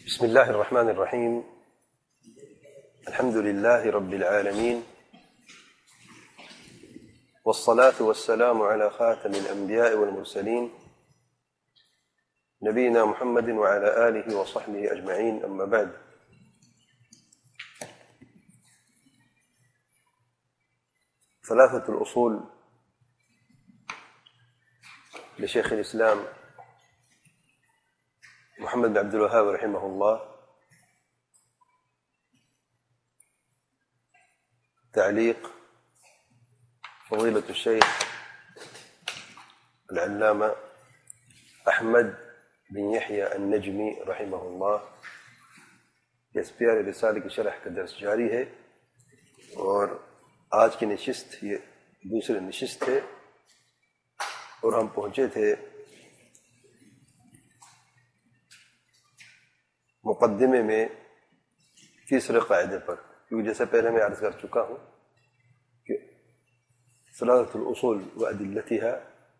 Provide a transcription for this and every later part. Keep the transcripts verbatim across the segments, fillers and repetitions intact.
بسم الله الرحمن الرحيم. الحمد لله رب العالمين، والصلاة والسلام على خاتم الأنبياء والمرسلين نبينا محمد وعلى آله وصحبه أجمعين، أما بعد. ثلاثة الأصول لشيخ الإسلام محمد بن عبد الوهاب رحمه الله، تعليق فضيلة الشيخ العلامة احمد بن يحيى النجمی رحمہ اللہ، اس پیارے رسالے کی شرح کا درس جاری ہے، اور آج کی نشست یہ دوسری نشست ہے، اور ہم پہنچے تھے مقدمے میں تیسرے قاعدے پر، کیونکہ جیسے پہلے میں عرض کر چکا ہوں کہ ثلاثۃ الاصول وادلتها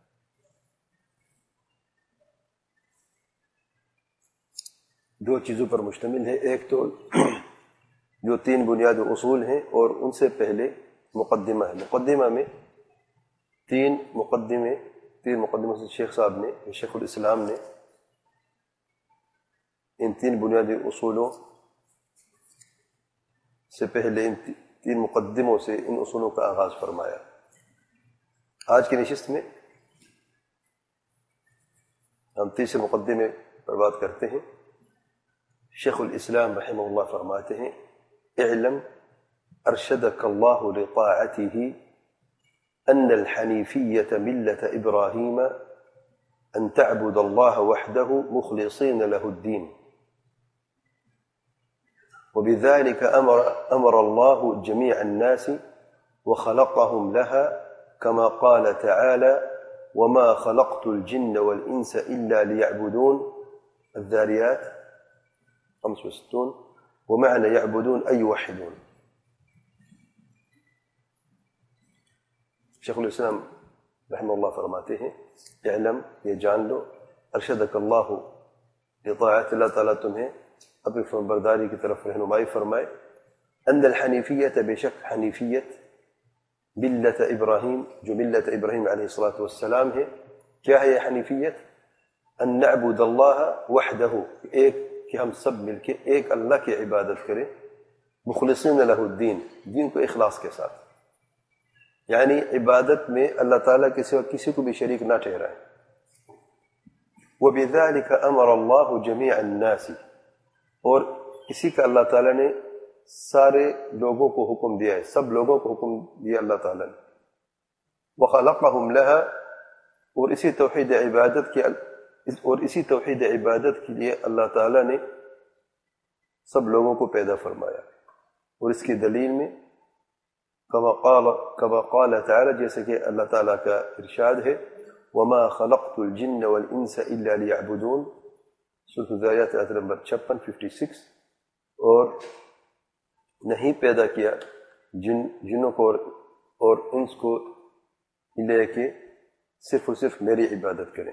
دو چیزوں پر مشتمل ہے، ایک تو جو تین بنیادی اصول ہیں، اور ان سے پہلے مقدمہ ہے۔ مقدمہ میں تین مقدمے تین مقدموں سے شیخ صاحب نے شیخ الاسلام نے ان تین بنیادی اصولوں سے پہلے ان تین مقدموں سے ان اصولوں کا آغاز فرمایا۔ آج کی نشست میں ہم تیسرے مقدمے پر بات کرتے ہیں۔ شیخ الاسلام رحمہ اللہ فرماتے ہیں: اعلم ارشدك الله لطاعته ان الحنيفية ملة ابراهيم ان تعبد الله وحده مخلصين له الدين، وبذلك أمر, أمر الله جميع الناس وخلقهم لها، كما قال تعالى: وما خلقت الجن والإنس إلا ليعبدون، الذاريات خمس وستون، ومعنى يعبدون أي يوحدون۔ شیخ الاسلام رحمہ اللہ فرماتے ہیں: اعلم، یہ جان لو، ارشدک اللہ لطاعت، اللہ تعالیٰ تمہیں اپنی فرمانبرداری کی طرف رہنمائی فرمائے، ان الحنیفیت، بے شک حنیفیت، ملت ابراہیم، جو ملت ابراہیم علیہ الصلاۃ والسلام ہے۔ کیا ہے یہ حنیفیت؟ ان نعبد اللہ وحدہ، ایک کہ ہم سب مل کے ایک اللہ کی عبادت کریں، مخلصین لہ الدین، دین کو اخلاص کے ساتھ، یعنی عبادت میں اللہ تعالیٰ کے سوا کسی کو بھی شریک نہ ٹھہرائیں۔ وَبِذَلِكَ أَمَرَ اللَّهُ جَمِيعَ النَّاسِ، اور اسی کا اللہ تعالیٰ نے سارے لوگوں کو حکم دیا ہے، سب لوگوں کو حکم دیا اللہ تعالیٰ نے۔ وَخَلَقَهُمْ لَهَا، اور اسی توحید عبادت کے اور اسی توحید عبادت کے لیے اللہ تعالیٰ نے سب لوگوں کو پیدا فرمایا، اور اس کی دلیل میں کما قال کما قال تعالی، جیسے کہ اللہ تعالیٰ کا ارشاد ہے: وما خلقت الجن والانس الا ليعبدون، سورۃ الذاريات آیت نمبر چھپن ففٹی سکس، اور نہیں پیدا کیا جن جنوں کو اور, اور انس کو لے کے صرف اور صرف میری عبادت کریں۔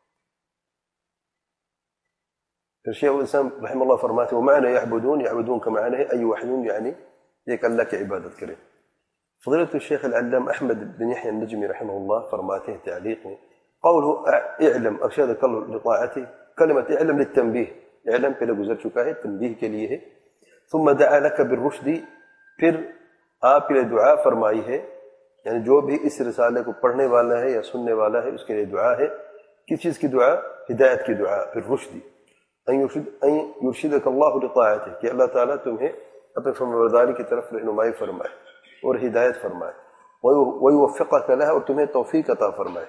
پھر شیخ الاسلام رحمہ اللہ فرماتے ہیں: ومعنى يعبدون، يعبدون کا معنی ہے ای یوحدون، یعنی ایک اللہ کی عبادت کریں۔ فضیلۃ الشیخ العلامہ احمد بن یحیی النجمی رحمہ اللہ فرماتے ہیں تعلیق میں: قوله اعلم ارشدک اللہ لطاعته، کلمت اعلم للتنبیہ، اعلم پہلے گزر چکا ہے، تنبیہ کے لیے ہے۔ ثم دعا لك بالرشد، پھر آپ کے لیے دعا فرمائی ہے، یعنی جو بھی اس رسالے کو پڑھنے والا ہے یا سننے والا ہے اس کے لیے دعا ہے۔ کس چیز کی دعا؟ ہدایت کی دعا، بالرشد، ان یرشدک اللہ لطاعته، کہ اللہ تعالیٰ تمہیں اپنے فرمانبرداری کی طرف رہنمائی فرمائے اور ہدایت فرمائے، ویوفقک لها، اور تمہیں توفیق عطا فرمائے۔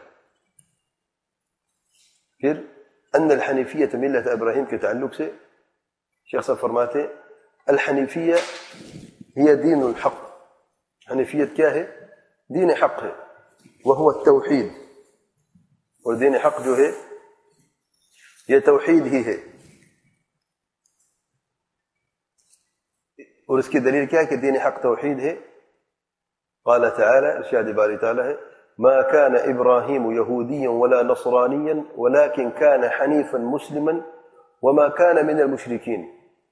پھر ان الحنیفیت ملت ابراہیم کے تعلق سے شیخ صاحب فرماتے ہیں: الحنیفیہ ہی دین الحق، حنیفیت کیا ہے؟ دین حق ہے، وہو التوحید، اور دین حق جو ہے یہ توحید ہی ہے۔ اور اس کی دلیل کیا ہے کہ دین حق توحید ہے؟ قال تعالی، ارشاد باری تعالی ہے: ما كان إبراهيم يهوديا ولا نصرانيا ولكن كان حنيفا مسلما وما كان من المشركين.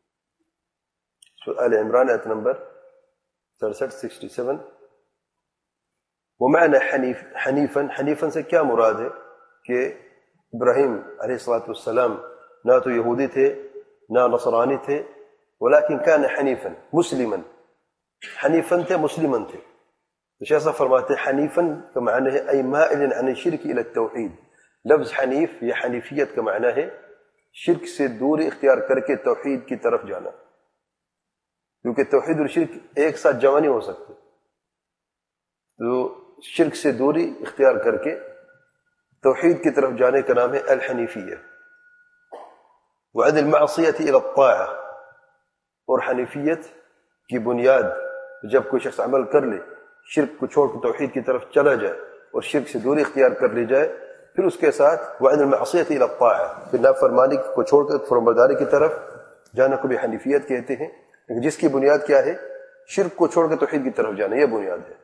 آل عمران آیت نمبر سڑسٹھ سکسٹی سیون. ومعنى حنیف حنیفاً حنیفاً سے کیا مراد ہے کہ ابراہیم علیہ الصلوۃ والسلام نہ تو یہودی تھے نہ نصرانی تھے، ولیکن کان حنیفاً مسلما. حنیفاً تھے مسلماً تھے. تو شیخ صاحب فرماتے ہیں حنیفاً کا معنی ہے ای مائل عن الشرک الی التوحید. لفظ حنیف یا حنیفیت کا معنی ہے شرک سے دوری اختیار کر کے توحید کی طرف جانا، کیونکہ توحید اور شرک ایک ساتھ جمع نہیں ہو سکتے. تو شرک سے دوری اختیار کر کے توحید کی طرف جانے کا نام ہے الحنیفیہ. وعن المعصیۃ الی الطاعہ، اور حنیفیت کی بنیاد جب کوئی شخص عمل کر لے، شرک کو چھوڑ کے توحید کی طرف چلا جائے اور شرک سے دوری اختیار کر لی جائے، پھر اس کے ساتھ وعن المعصیۃ الی الطاعہ، پھر نافرمانی کو چھوڑ کر فرمانبرداری کی طرف جانا کو بھی حنیفیت کہتے ہیں. لیکن جس کی بنیاد کیا ہے؟ شرک کو چھوڑ کر توحید کی طرف جانا، یہ بنیاد ہے.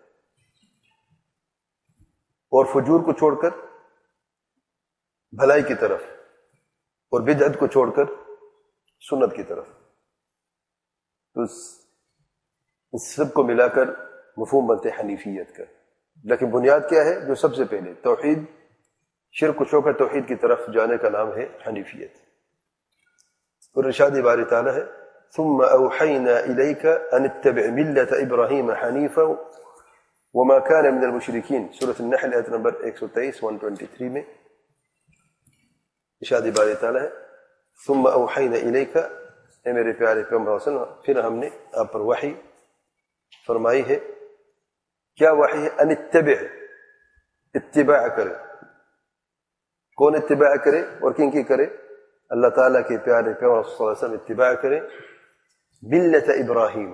اور فجور کو چھوڑ کر بھلائی کی طرف، اور بدعت کو چھوڑ کر سنت کی طرف. تو اس سب کو ملا کر مفہوم بنتے ہیں حنیفیت کا. لیکن بنیاد کیا ہے؟ جو سب سے پہلے توحید، شرک کو چھوڑ کر توحید کی طرف جانے کا نام ہے حنیفیت. اور ارشاد باری تعالیٰ ہے ثم اوحینا الیک ان اتبع ملت ابراہیم حنیفا وما كان من المشرکین. سورۃ النحل آیت نمبر ایک سو تیئیس ایک سو تیئیس میں ارشاد باری تعالیٰ ہے ثم اوحینا الیک، اے میرے پیارے پیغمبر صلی اللہ علیہ وسلم، پھر ہم نے آپ پر وحی فرمائی ہے. کیا وحی ہے؟ ان اتبع، اتباع کرے. کون اتباع کرے اور کن کی کرے؟ اللہ تعالیٰ کے پیارے پیغمبر صلی اللہ علیہ وسلم اتباع کرے. ملت ابراہیم،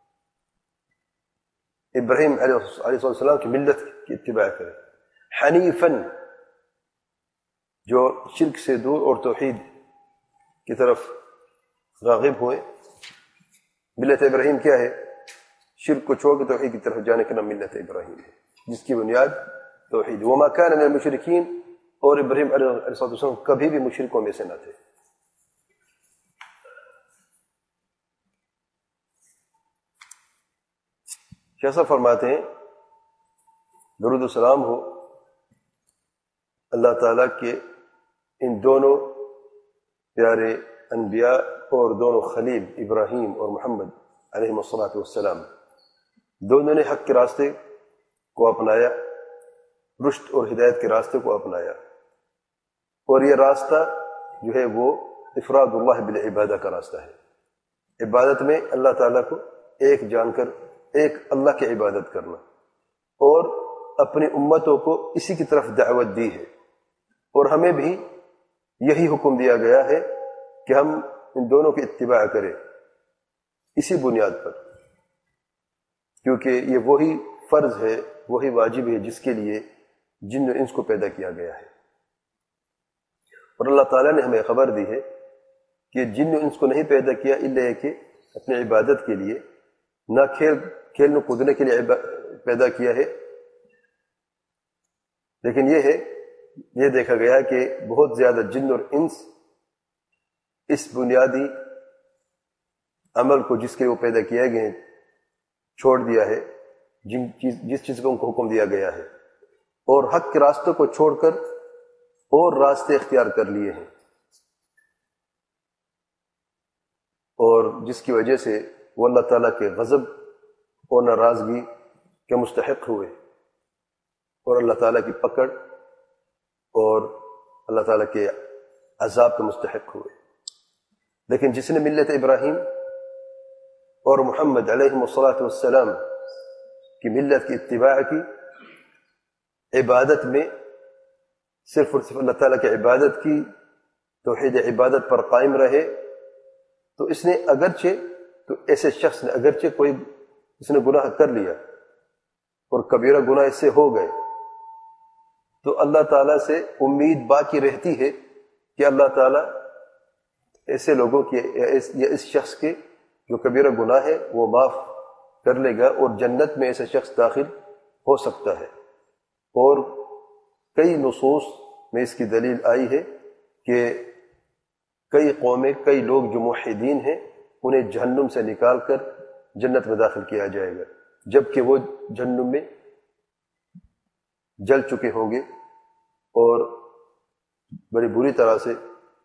ابراہیم علیہ السلام کی ملت کی اتباع کرے. حنیفاً، جو شرک سے دور اور توحید کی طرف راغب ہوئے. ملت ابراہیم کیا ہے؟ شرک کو چھوڑ کے توحید کی طرف جانے کا نام ملت ابراہیم ہے، جس کی بنیاد توحید. وما كان من المشرکین، اور ابراہیم علیہ السلام کبھی بھی مشرکوں میں سے نہ تھے. شیخ فرماتے ہیں درود و سلام ہو اللہ تعالیٰ کے ان دونوں پیارے انبیاء اور دونوں خلیل ابراہیم اور محمد علیہ الصلوۃ والسلام. دونوں نے حق کے راستے کو اپنایا، رشد اور ہدایت کے راستے کو اپنایا. اور یہ راستہ جو ہے وہ افراد اللہ بالعبادہ کا راستہ ہے. عبادت میں اللہ تعالیٰ کو ایک جان کر ایک اللہ کی عبادت کرنا، اور اپنی امتوں کو اسی کی طرف دعوت دی ہے. اور ہمیں بھی یہی حکم دیا گیا ہے کہ ہم ان دونوں کی اتباع کریں اسی بنیاد پر، کیونکہ یہ وہی فرض ہے، وہی واجب ہے جس کے لیے جن و انس کو پیدا کیا گیا ہے. اور اللہ تعالیٰ نے ہمیں خبر دی ہے کہ جن و انس کو نہیں پیدا کیا الا کہ اپنی عبادت کے لیے، نہ کھیل کھیلنے کودنے کے لیے پیدا کیا ہے. لیکن یہ ہے یہ دیکھا گیا کہ بہت زیادہ جن اور انس اس بنیادی عمل کو جس کے وہ پیدا کیے گئے ہیں چھوڑ دیا ہے، جن چیز جس چیز کو ان کو حکم دیا گیا ہے، اور حق کے راستوں کو چھوڑ کر اور راستے اختیار کر لیے ہیں، اور جس کی وجہ سے وہ اللہ تعالیٰ کے غضب اور ناراضگی کے مستحق ہوئے، اور اللہ تعالیٰ کی پکڑ اور اللہ تعالیٰ کے عذاب کے مستحق ہوئے. لیکن جس نے ملت ابراہیم اور محمد علیہ الصلوۃ والسلام کی ملت کی اتباع کی، عبادت میں صرف اور صرف اللہ تعالیٰ کی عبادت کی، توحید عبادت پر قائم رہے، تو اس نے اگرچہ تو ایسے شخص نے اگرچہ کوئی اس نے گناہ کر لیا اور کبیرہ گناہ اس سے ہو گئے، تو اللہ تعالیٰ سے امید باقی رہتی ہے کہ اللہ تعالیٰ ایسے لوگوں کی یا اس شخص کے جو کبیرہ گناہ ہے وہ معاف کر لے گا، اور جنت میں ایسا شخص داخل ہو سکتا ہے. اور کئی نصوص میں اس کی دلیل آئی ہے کہ کئی قومیں، کئی لوگ جو موحدین ہیں انہیں جہنم سے نکال کر جنت میں داخل کیا جائے گا، جبکہ وہ جہنم میں جل چکے ہوں گے اور بڑی بری طرح سے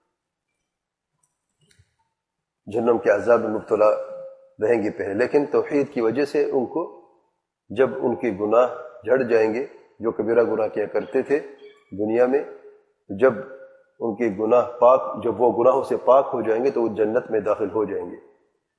جہنم کے عذاب میں مبتلا رہیں گے پہلے، لیکن توحید کی وجہ سے ان کو جب ان کے گناہ جھڑ جائیں گے، جو کبیرہ گناہ کیا کرتے تھے دنیا میں، جب ان کے گناہ پاک جب وہ گناہوں سے پاک ہو جائیں گے تو وہ جنت میں داخل ہو جائیں گے۔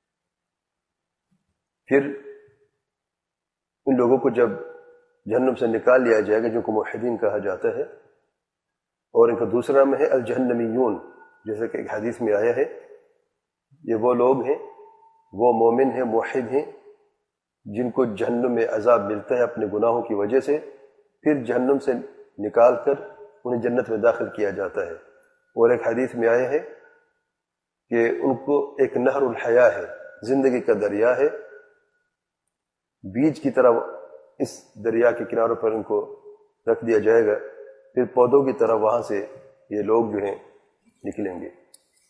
پھر ان لوگوں کو جب جہنم سے نکال لیا جائے گا، جن کو موحدین کہا جاتا ہے، اور ان کا دوسرا نام ہے الجہنمیون، جیسے کہ ایک حدیث میں آیا ہے، یہ وہ لوگ ہیں، وہ مومن ہیں، موحد ہیں، جن کو جہنم میں عذاب ملتا ہے اپنے گناہوں کی وجہ سے، پھر جہنم سے نکال کر انہیں جنت میں داخل کیا جاتا ہے۔ اور ایک حدیث میں آیا ہے کہ ان کو ایک نہر الحیاء ہے، زندگی کا دریا ہے، بیج کی طرح اس دریا کے کناروں پر ان کو رکھ دیا جائے گا، پھر پودوں کی طرح وہاں سے یہ لوگ جو ہیں نکلیں گے۔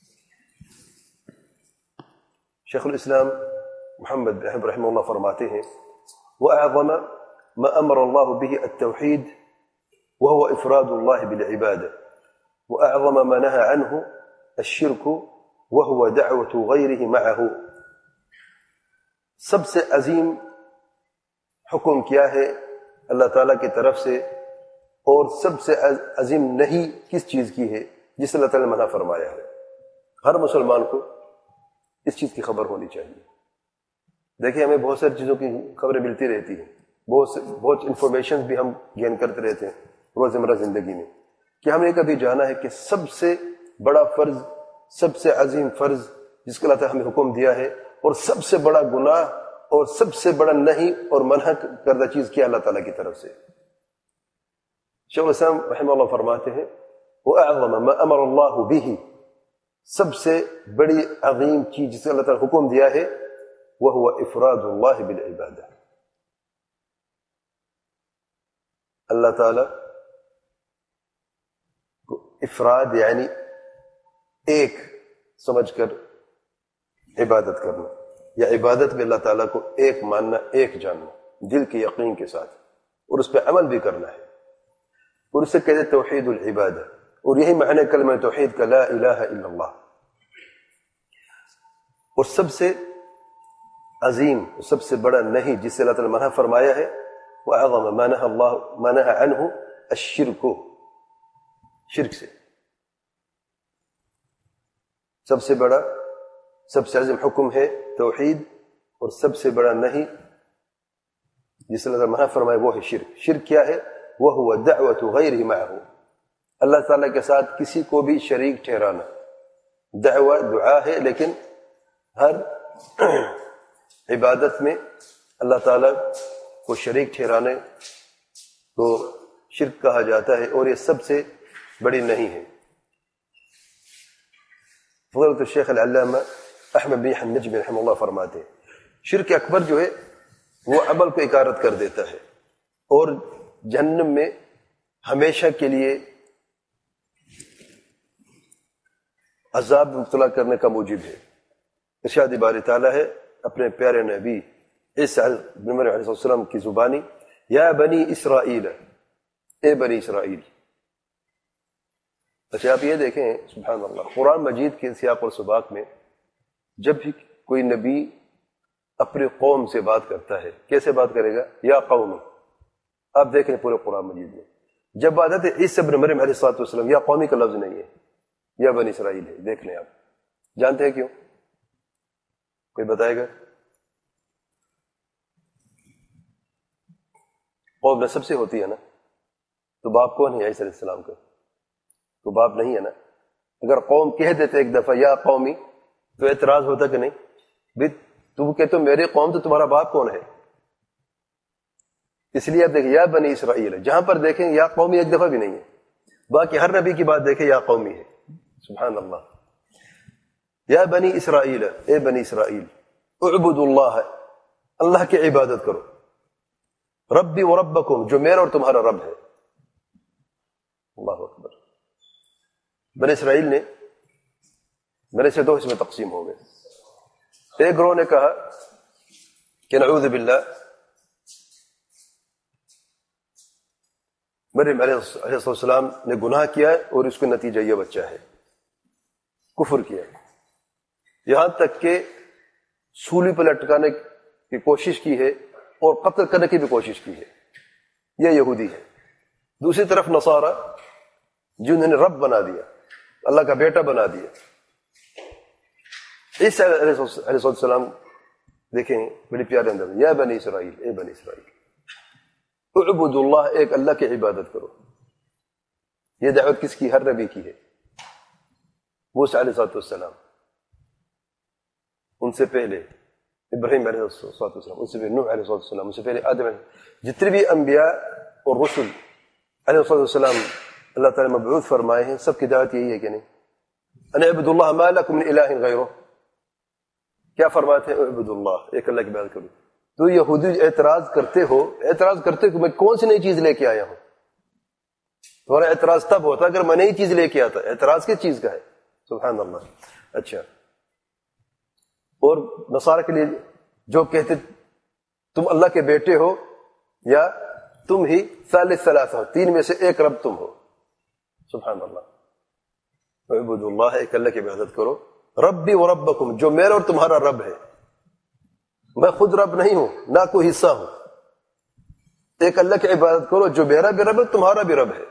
شیخ الاسلام محمد رحمہ رحمہ اللہ فرماتے ہیں وَأَعْظَمَ مَا أَمَرَ اللَّهُ بِهِ التَّوْحِيدُ وَهُوَ إِفْرَادُ اللَّهِ بِالْعِبَادَةِ وَأَعْظَمَ مَا نَهَى عَنْهُ الشِّرْكُ وَهُوَ دَعْوَةُ غَيْرِهِ مَعَهُ۔ سب سے عظیم حکم کیا ہے اللہ تعالیٰ کی طرف سے، اور سب سے عظیم نہیں کس چیز کی ہے جس اللہ تعالیٰ نے منع فرمایا ہے؟ ہر مسلمان کو اس چیز کی خبر ہونی چاہیے۔ دیکھیں، ہمیں بہت ساری چیزوں کی خبریں ملتی رہتی ہیں، بہت سے بہت انفارمیشن بھی ہم گین کرتے رہتے ہیں روزمرہ زندگی میں۔ کہ ہم نے کبھی جانا ہے کہ سب سے بڑا فرض، سب سے عظیم فرض جس کو اللہ تعالیٰ ہمیں حکم دیا ہے، اور سب سے بڑا گناہ اور سب سے بڑا نہیں اور منع کردہ چیز کیا اللہ تعالیٰ کی طرف سے؟ شیخ الاسلام رحمہ اللہ فرماتے ہیں وَأَعْظَمَ مَا أَمَرَ اللَّهُ بِهِ، سب سے بڑی عظیم چیز جسے اللہ تعالیٰ نے حکم دیا ہے وَهُوَ إِفْرَادُ اللَّهِ بِالْعِبَادَةِ، اللہ تعالیٰ کو افراد یعنی ایک سمجھ کر عبادت کرنا، یا عبادت میں اللہ تعالیٰ کو ایک ماننا، ایک جاننا دل کے یقین کے ساتھ، اور اس پہ عمل بھی کرنا ہے، اور اسے کہتے ہیں توحید العبادہ، اور یہی معنی کلمہ توحید کا لا الہ الا اللہ۔ اور سب سے عظیم، سب سے بڑا نہیں جس سے اللہ تعالیٰ نے منع فرمایا ہے وَأَعْظَمَ مَا نَهَى اللَّهُ مَا نَهَى عَنْهُ الشِّرْكُ، شرک سے سب سے بڑا، سب سے عظیم حکم ہے توحید، اور سب سے بڑا نہیں جس سے اللہ تعالیٰ نے منع فرمایا وہ ہے شرک۔ شرک کیا ہے؟ وَهُوَ دَعْوَةُ غَيْرِهِ مَعَهُ، اللہ تعالیٰ کے ساتھ کسی کو بھی شریک ٹھہرانا۔ دعوہ دعا ہے، لیکن ہر عبادت میں اللہ تعالیٰ کو شریک ٹھہرانے کو شرک کہا جاتا ہے، اور یہ سب سے بڑی نہیں ہے۔ فضیلۃ الشیخ العلامہ احمد بن النجمی رحمہ اللہ فرماتے ہیں شرک اکبر جو ہے وہ عمل کو اکارت کر دیتا ہے، اور جہنم میں ہمیشہ کے لیے عذاب مبتلا کرنے کا موجب ہے۔ ارشاد باری تعالیٰ ہے اپنے پیارے نبی عیسیٰ بن مریم علیہ السلام کی زبانی، یا بنی اسرائیل، اے بنی اسرائیل۔ اچھا آپ یہ دیکھیں سبحان اللہ، قرآن مجید کے سیاق اور سباق میں جب بھی کوئی نبی اپنے قوم سے بات کرتا ہے کیسے بات کرے گا؟ یا قومی۔ آپ دیکھیں پورے قرآن مجید میں جب بات آتی ہے عیسیٰ بن مریم علیہ السلام، یا قومی کا لفظ نہیں ہے، یا بنی اسرائیل ہے۔ دیکھ لیں، آپ جانتے ہیں کیوں؟ کوئی بتائے گا؟ قوم نسب سے ہوتی ہے نا، تو باپ کون ہے عیسیٰ علیہ السلام کا؟ تو باپ نہیں ہے نا۔ اگر قوم کہہ دیتے ایک دفعہ یا قومی تو اعتراض ہوتا کہ نہیں؟ بھی تم کہتے ہو میرے قوم، تو تمہارا باپ کون ہے؟ اس لیے آپ دیکھیں یا بنی اسرائیل، جہاں پر دیکھیں یا قومی ایک دفعہ بھی نہیں ہے، باقی ہر نبی کی بات دیکھیں یا قومی ہے۔ سبحان اللہ، یا بنی اسرائیل، اے بنی اسرائیل، اعبدوا اللہ، اللہ کی عبادت کرو، ربی و ربکم، جو میرا اور تمہارا رب ہے۔ اللہ اکبر۔ بنی اسرائیل نے میرے سے دو اس میں تقسیم ہو گئے. ایک گروہ نے کہا کہ نعوذ باللہ مریم علیہ السلام نے گناہ کیا ہے اور اس کا نتیجہ یہ بچہ ہے، کفر کیا ہے، یہاں تک کہ سولی پر لٹکانے کی کوشش کی ہے اور قتل کرنے کی بھی کوشش کی ہے. یہ یہودی ہے. دوسری طرف نصارہ جنہوں نے رب بنا دیا، اللہ کا بیٹا بنا دیا. عیسیٰ علیہ السلام دیکھیں بڑی پیارے اندر، یا بنی اسرائیل، اے بنی اسرائیل اعبدوا اللہ، ایک اللہ کی عبادت کرو. یہ دعوت کس کی؟ ہر نبی کی ہے. موسیٰ علیہ السلام، ان سے پہلے ابراہیم علیہ السلام، ان سے پہلے نوح علیہ السلام، ان سے پہلے آدم علیہ، جتنے بھی انبیاء اور رسل علیہ السلام اللہ تعالیٰ مبعوث فرمائے ہیں، سب کی دعوت یہی ہے کہ نہیں؟ ان اعبدوا اللہ ما لکم من الہ غیرہ. کیا فرماتے ہیں؟ اعبدوا اللہ، ایک اللہ کی عبادت کرو. تو یہودی اعتراض کرتے ہو، اعتراض کرتے ہو کہ میں کون سی نئی چیز لے کے آیا ہوں. تمہارا اعتراض تب ہوتا اگر میں نئی چیز لے کے آتا. اعتراض کس چیز کا ہے؟ سبحان اللہ. اچھا، اور نصارہ کے لیے جو کہتے تم اللہ کے بیٹے ہو یا تم ہی ثالث ثلاثہ ہو، تین میں سے ایک رب تم ہو. سبحان اللہ. اعبدوا اللہ، ایک اللہ کی عبادت کرو. ربی و ربکم، جو میرا اور تمہارا رب ہے. میں خود رب نہیں ہوں، نہ کوئی حصہ ہوں. ایک اللہ کی عبادت کرو جو میرا بھی رب ہے، تمہارا بھی رب ہے.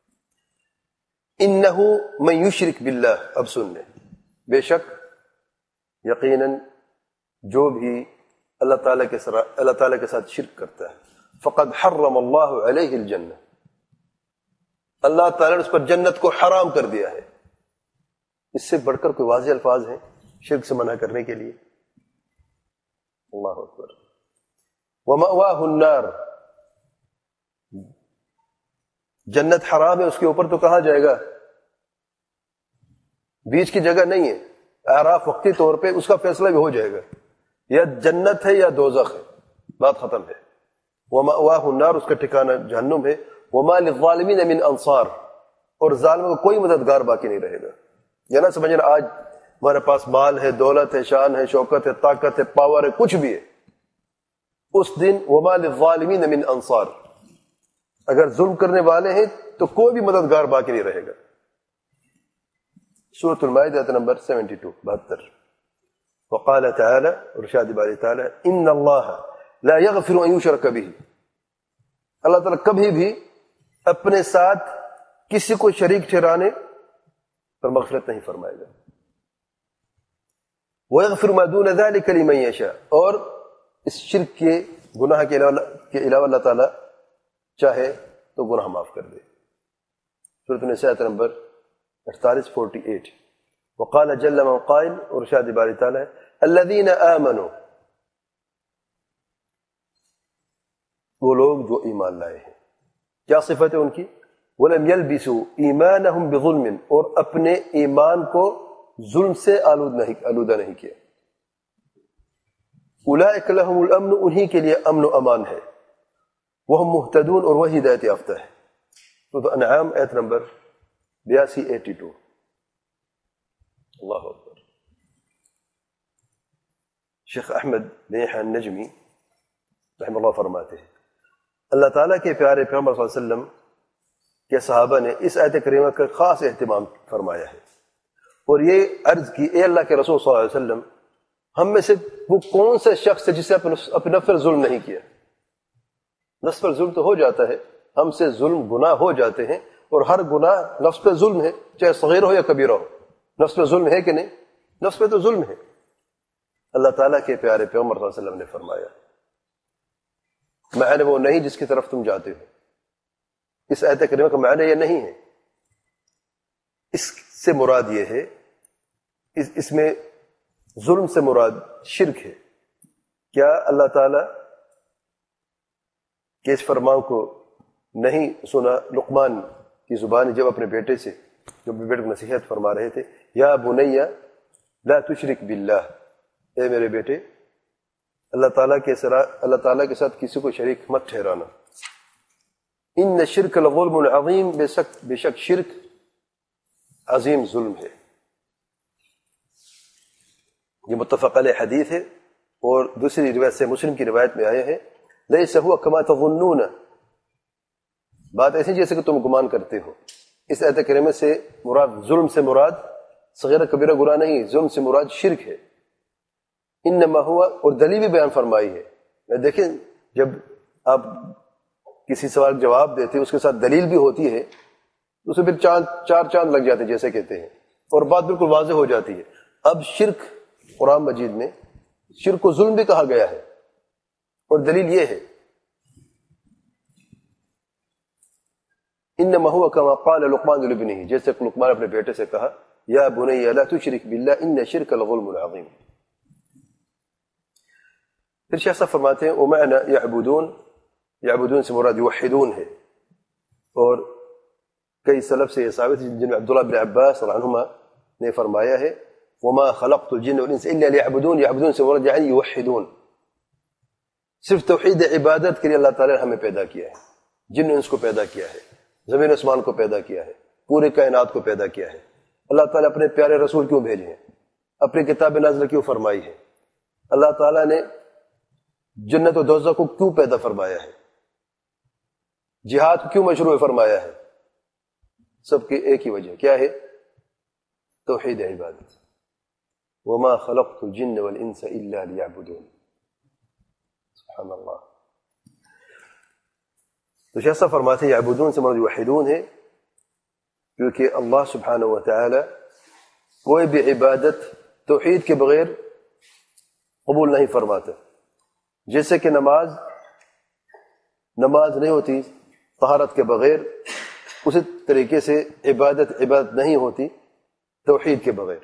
انہ من یشرک باللہ، اب سن لیں، بے شک یقیناً جو بھی اللہ تعالیٰ کے ساتھ اللہ تعالیٰ کے ساتھ شرک کرتا ہے، فقد حرم اللہ علیہ الجنہ، اللہ تعالیٰ نے اس پر جنت کو حرام کر دیا ہے. اس سے بڑھ کر کوئی واضح الفاظ ہیں شرک سے منع کرنے کے لیے؟ اللہ اکبر. ومأواہ النار، جنت حرام ہے، اس کے اوپر تو کہاں جائے گا؟ بیچ کی جگہ نہیں ہے. اعراف وقتی طور پہ اس کا فیصلہ بھی ہو جائے گا، یا جنت ہے یا دوزخ ہے، بات ختم ہے. ومأواہ النار، اس کا ٹھکانہ جہنم ہے. وما للظالمین من انصار، اور ظالموں کا کوئی مددگار باقی نہیں رہے گا. یہ نہ سمجھنا آج ہمارے پاس مال ہے، دولت ہے، شان ہے، شوکت ہے، طاقت ہے، پاور ہے، کچھ بھی ہے، اس دن وما للظالمین من انصار، اگر ظلم کرنے والے ہیں تو کوئی بھی مددگار باقی نہیں رہے گا. سورۃ المائدہ آیت نمبر بہتر بہتر. وقال تعالی، ارشاد باری تعالی، ان اللہ لا یغفر ان یشرک بہ، اللہ تعالیٰ کبھی بھی اپنے ساتھ کسی کو شریک ٹھہرانے پر مغفرت نہیں فرمائے گا. وَيَغْفِرُ مَا دُونَ ذَلِكَ لِمَن يَشَاءُ، اور اس شرک کے گناہ کے علاوہ کے علاوہ اللہ تعالیٰ چاہے تو گناہ معاف کر دے. سورۃ النساء آیت نمبر اڑتالیس اڑتالیس. وقال جل من قائل، اور ارشاد باری تعالیٰ ہے، الذین آمنوا، وہ لوگ جو ایمان لائے ہیں. کیا صفت ہے ان کی؟ وَلَمْ يَلْبِسُوا إِيمَانَهُمْ بِظُلْمٍ، اور اپنے ایمان کو ظلم سے آلود نہیں آلودہ نہیں کیا. اولئک لہم الامن، انہی کے لیے امن و امان ہے. وہم مہتدون، اور وہ ہدایت یافتہ ہے. تو انعام آیت نمبر بیاسی ایٹی ٹو. اللہ اکبر. شیخ احمد بن یحییٰ النجمی رحمہ اللہ فرماتے ہیں، اللہ تعالیٰ کے پیارے پیغمبر صلی اللہ علیہ وسلم کے صحابہ نے اس آیت کریمہ کا خاص اہتمام فرمایا ہے، اور یہ عرض کی، اے اللہ کے رسول صلی اللہ علیہ وسلم، ہم میں سے وہ کون سا شخص ہے جسے اپنے نفس پر ظلم نہیں کیا؟ نفس پر ظلم تو ہو جاتا ہے، ہم سے ظلم گناہ ہو جاتے ہیں، اور ہر گناہ نفس پہ ظلم ہے، چاہے صغیر ہو یا کبیرہ ہو. نفس پہ ظلم ہے کہ نہیں؟ نفس پہ تو ظلم ہے. اللہ تعالیٰ کے پیارے پیغمبر صلی اللہ علیہ وسلم نے فرمایا، معنی وہ نہیں جس کی طرف تم جاتے ہو. اس آیت کریمہ کا معنی یہ نہیں ہے. اس سے مراد یہ ہے، اس, اس میں ظلم سے مراد شرک ہے. کیا اللہ تعالیٰ کے اس فرمان کو نہیں سنا لقمان کی زبان جب اپنے بیٹے سے جو اپنے بیٹے کو نصیحت فرما رہے تھے، یا بنیا لا تشرک باللہ، اے میرے بیٹے اللہ تعالیٰ کے سرا اللہ تعالیٰ کے ساتھ کسی کو شریک مت ٹھہرانا. ان شرک لظلم عظیم، بے شک بے شک شرک عظیم ظلم ہے. یہ متفق علیہ حدیث ہے، اور دوسری روایت سے مسلم کی روایت میں آیا ہے لیس ہوا کما تظنون، بات ایسی جیسے کہ تم گمان کرتے ہو۔ اس آیت کریمہ سے مراد ظلم سے مراد صغیرہ کبیرہ گناہ نہیں، ظلم سے مراد شرک ہے۔ انما ہوا، اور دلیل بھی بیان فرمائی ہے۔ دیکھیں جب آپ کسی سوال کا جواب دیتے اس کے ساتھ دلیل بھی ہوتی ہے تو اسے پھر چاند چار چاند لگ جاتے جیسے کہتے ہیں، اور بات بالکل واضح ہو جاتی ہے۔ اب شرک قرآن مجید میں شرک کو ظلم بھی کہا گیا ہے، اور دلیل یہ ہے انما هو كما قال لقمان لابنه، جیسے لقمان اپنے بیٹے سے کہا یا بنی لا تشرک باللہ ان شرک لظلم عظیم۔ پھر شیخ صاحب فرماتے ہیں ومعنى یعبدون، یعبدون سے مراد یوحدون ہے، اور کئی سلف سے یہ ثابت ہے جن میں عبداللہ بن عباس رضی اللہ عنہما نے فرمایا ہے وما خلقت الجن والانس الا ليعبدون، یعبدون سے مراد یعنی یوحدون، صرف توحید عبادت کے لیے اللہ تعالی نے ہمیں پیدا کیا ہے، جن انس کو پیدا کیا ہے، زمین آسمان کو پیدا کیا ہے، پورے کائنات کو پیدا کیا ہے۔ اللہ تعالیٰ اپنے پیارے رسول کیوں بھیجے ہیں، اپنی کتاب نازلہ کیوں فرمائی ہے، اللہ تعالیٰ نے جنت و دوزخ کو کیوں پیدا فرمایا ہے، جہاد کو کیوں مشروع فرمایا ہے، سب کی ایک ہی وجہ کیا ہے؟ توحید عبادت۔ وما خلقت الجن والانس الا ليعبدون، سبحان اللہ۔ تو شیخ صاحب فرماتے ہیں یعبدون سے مراد یوحدون ہے، کیونکہ اللہ سبحانہ و تعالی کوئی بھی عبادت توحید کے بغیر قبول نہیں فرماتا۔ جیسے کہ نماز نماز نہیں ہوتی طہارت کے بغیر، اسی طریقے سے عبادت عبادت نہیں ہوتی توحید کے بغیر۔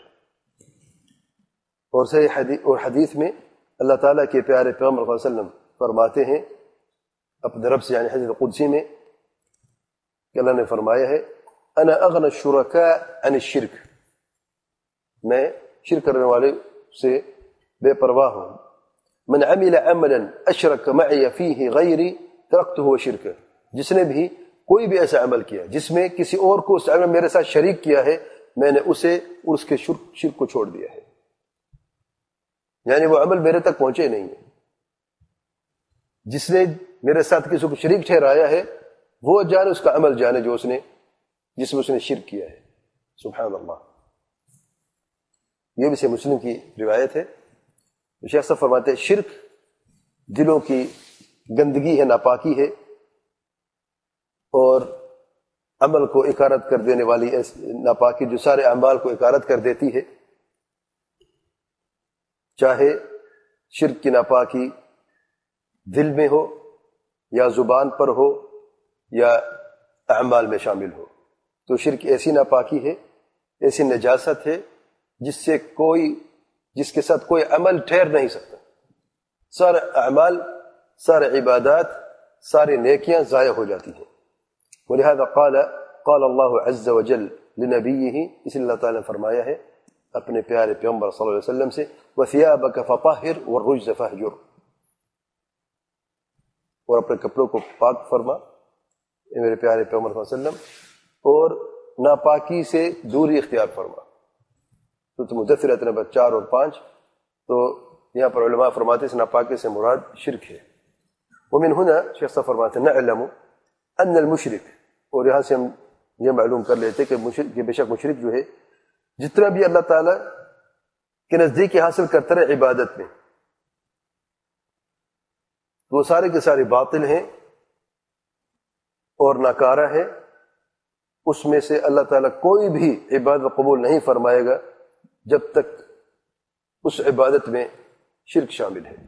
اور صحیح حدیث اور حدیث میں اللہ تعالیٰ کے پیارے پیغمبر صلی اللہ علیہ وسلم فرماتے ہیں اپنے رب سے، یعنی حدیث قدسی میں کہ اللہ نے فرمایا ہے انا اغنى الشركاء عن الشرك، میں شرک کرنے والے سے بے پرواہ ہوں۔ من عمل عملا اشرك معي فيه غيري تركته وشركه، جس نے بھی کوئی بھی ایسا عمل کیا جس میں کسی اور کو اس عمل میں میرے ساتھ شریک کیا ہے، میں نے اسے اور اس کے شرک شرک کو چھوڑ دیا ہے، یعنی وہ عمل میرے تک پہنچے نہیں ہے۔ جس نے میرے ساتھ کسی کو شریک ٹھہرایا ہے وہ جانے اس کا عمل جانے جو اس نے جس میں اس نے شرک کیا ہے، سبحان اللہ۔ یہ بھی صحیح مسلم کی روایت ہے۔ شیخ صاحب فرماتے ہیں شرک دلوں کی گندگی ہے، ناپاکی ہے، اور عمل کو اکارت کر دینے والی ناپاکی جو سارے اعمال کو اکارت کر دیتی ہے، چاہے شرک کی ناپاکی دل میں ہو یا زبان پر ہو یا اعمال میں شامل ہو۔ تو شرک ایسی ناپاکی ہے، ایسی نجاست ہے جس سے کوئی جس کے ساتھ کوئی عمل ٹھہر نہیں سکتا، سارے اعمال، سارے عبادات، ساری نیکیاں ضائع ہو جاتی ہیں۔ ولہذا قال قال اللہ عز وجل لنبیہ، اس لیے اللہ تعالیٰ نے فرمایا ہے اپنے پیارے پیغمبر صلی اللہ علیہ وسلم سے وَثِيَابَكَ فَطَهِّرْ وَالرُّجْزَ فَاهْجُرْ، اور اپنے کپڑوں کو پاک فرما اے میرے پیارے پیغمبر صلی اللہ علیہ وسلم، اور ناپاکی سے دوری اختیار فرما۔ تو مدثر نمبر چار اور پانچ، تو یہاں پر علماء فرماتے ہیں ناپاکی سے مراد شرک ہے۔ ومن هنا شیخ صاحب فرماتے ہیں نعلم ان المشرک، اور یہاں سے ہم یہ معلوم کر لیتے کہ مشرک بے شک مشرک جو ہے جتنا بھی اللہ تعالیٰ کے نزدیکی حاصل کرتا رہے عبادت میں، وہ سارے کے سارے باطل ہیں اور ناکارہ ہیں، اس میں سے اللہ تعالیٰ کوئی بھی عبادت قبول نہیں فرمائے گا جب تک اس عبادت میں شرک شامل ہے۔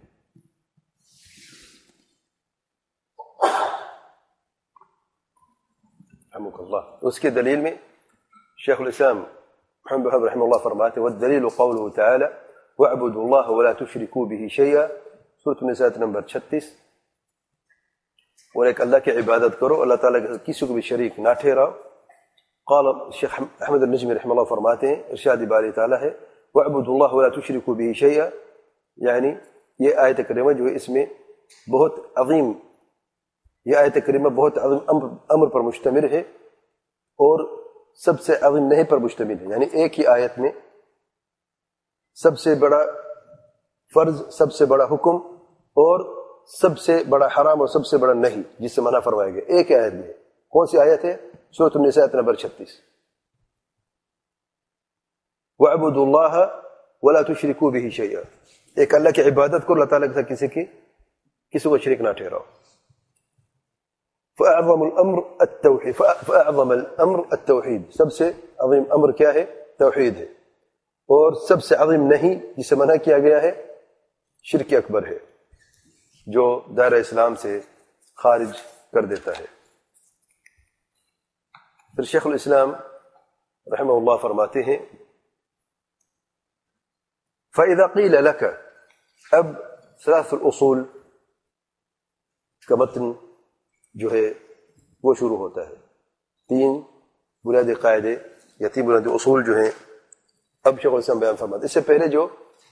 رحمک اللہ۔ اس کے دلیل میں شیخ الاسلام محمد بن رحمہ اللہ فرماتے والدلیل قوله تعالی واعبدوا اللہ ولا تشرکوا به شیئا، سورۃ النساء نمبر چھتیس، اور ایک اللہ کی عبادت کرو، اللہ تعالیٰ کسی کو بھی شریک نہ ٹھہراؤ۔ قال شیخ احمد النجمی رحمہ اللہ فرماتے ہیں ارشاد باری تعالیٰ ہے واعبدوا اللہ ولا تشرکوا به شیئا، یعنی یہ آیت کریمہ جو ہے اس میں بہت عظیم یہ آیت کریمہ بہت عظیم امر پر مشتمل ہے، اور سب سے عظیم نہیں پر مشتمل ہے، یعنی ایک ہی آیت میں سب سے بڑا فرض سب سے بڑا حکم اور سب سے بڑا حرام اور سب سے بڑا نہیں جس سے منع فرمایا گیا، ایک آیت میں. کون سی آیت ہے؟ سورۃ النساء آیت نمبر چھتیس. وَاعْبُدُوا اللَّهَ وَلَا تُشْرِكُوا بِهِ شَيْئًا، ایک اللہ کی عبادت کو، اللہ تعالیٰ کے ساتھ کسی کی کسی کو شریک نہ ٹھہراؤ. فَأَعْظَمُ الْأَمْرُ التَّوْحِيدُ فَأَعْظَمَ الْأَمْرُ التَّوْحِيدُ، سب سے عظیم امر کیا ہے؟ توحید ہے. اور سب سے عظیم نہیں جسے منع کیا گیا ہے شرک اکبر ہے، جو دائرہ اسلام سے خارج کر دیتا ہے. پھر شیخ الاسلام رحمہ اللہ فرماتے ہیں فَإِذَا قِيلَ لَكَ، اب ثلاث الاصول کا متن جو ہے وہ شروع ہوتا ہے. تین بنیادی قاعدے یا تین بنیادی اصول جو ہیں اب شیخ الاسلام بیان فرماتے ہیں. اس سے پہلے جو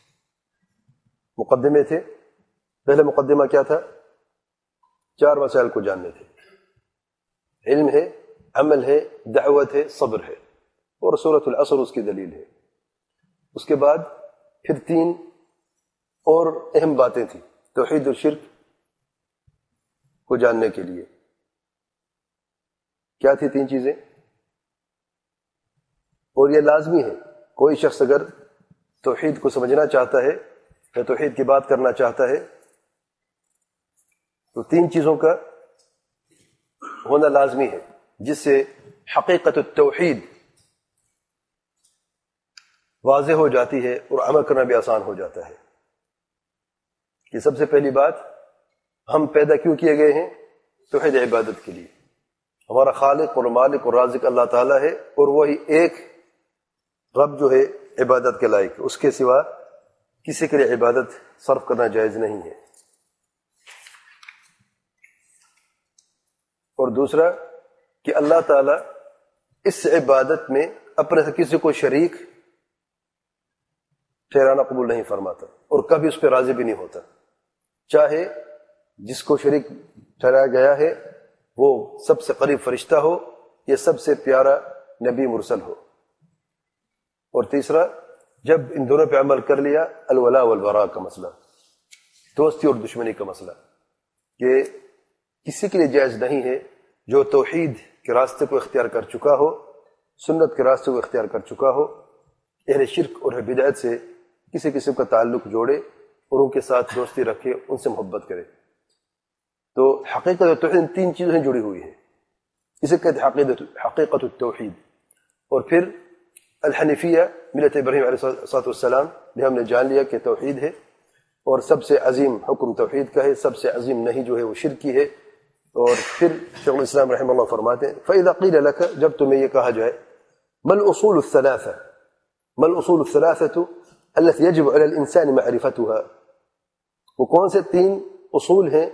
مقدمے تھے، پہلے مقدمہ کیا تھا؟ چار مسائل کو جاننے تھے، علم ہے، عمل ہے، دعوت ہے، صبر ہے، اور سورۃ العصر اس کی دلیل ہے. اس کے بعد پھر تین اور اہم باتیں تھیں توحید اور شرک کو جاننے کے لیے. کیا تھی تین چیزیں؟ اور یہ لازمی ہے، کوئی شخص اگر توحید کو سمجھنا چاہتا ہے یا توحید کی بات کرنا چاہتا ہے تو تین چیزوں کا ہونا لازمی ہے، جس سے حقیقت التوحید واضح ہو جاتی ہے اور عمل کرنا بھی آسان ہو جاتا ہے. کہ سب سے پہلی بات، ہم پیدا کیوں کیے گئے ہیں؟ توحید عبادت کے لیے. ہمارا خالق اور مالک اور رازق اللہ تعالیٰ ہے، اور وہی ایک رب جو ہے عبادت کے لائق، اس کے سوا کسی کے لیے عبادت صرف کرنا جائز نہیں ہے. اور دوسرا کہ اللہ تعالیٰ اس عبادت میں اپنے سے کسی کو شریک ٹھہرانا قبول نہیں فرماتا، اور کبھی اس پہ راضی بھی نہیں ہوتا، چاہے جس کو شریک ٹھہرایا گیا ہے وہ سب سے قریب فرشتہ ہو یا سب سے پیارا نبی مرسل ہو. اور تیسرا، جب ان دونوں پہ عمل کر لیا، الولاء والبراء کا مسئلہ، دوستی اور دشمنی کا مسئلہ، کہ کسی کے لیے جائز نہیں ہے جو توحید کے راستے کو اختیار کر چکا ہو، سنت کے راستے کو اختیار کر چکا ہو، اہل شرک اور بدعت سے کسی قسم کا تعلق جوڑے اور ان کے ساتھ دوستی رکھے، ان سے محبت کرے. تو حقیقت توحید تین چیزیں جڑی ہوئی ہیں، اسے کہتے ہیں حقیقت التوحید. اور پھر الحنیفیہ، ملت ابراہیم علیہ الصلوۃ والسلام بھی ہم نے جان لیا کہ توحید ہے، اور سب سے عظیم حکم توحید کا ہے، سب سے عظیم نہیں جو ہے وہ شرک کی ہے. اور پھر شیخ الاسلام رحمہ اللہ فرماتے ہیں فَإِذَا قِيلَ لَكَ، جب تمہیں یہ کہا جائے مَا الْأُصُولُ الثَّلَاثَةُ مَا الْأُصُولُ الثَّلَاثَةُ الَّتِي يَجِبُ عَلَى الْإِنسَانِ مَعْرِفَتُهَا، وہ کون سے تین اصول ہیں